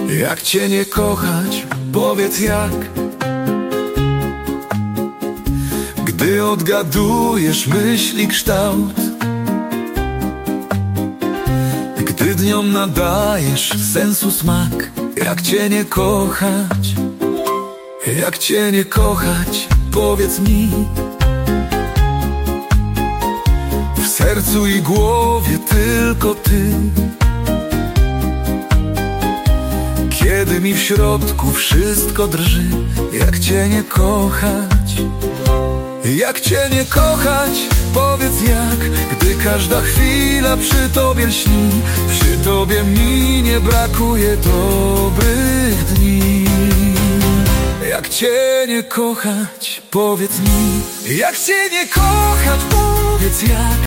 Jak cię nie kochać, powiedz jak. Gdy odgadujesz myśli kształt, gdy dniom nadajesz sensu smak. Jak cię nie kochać, jak cię nie kochać, powiedz mi. W sercu i głowie tylko ty. Kiedy mi w środku wszystko drży. Jak cię nie kochać, jak cię nie kochać, powiedz jak. Gdy każda chwila przy tobie lśni, przy tobie mi nie brakuje dobrych dni. Jak cię nie kochać, powiedz mi. Jak cię nie kochać, powiedz jak.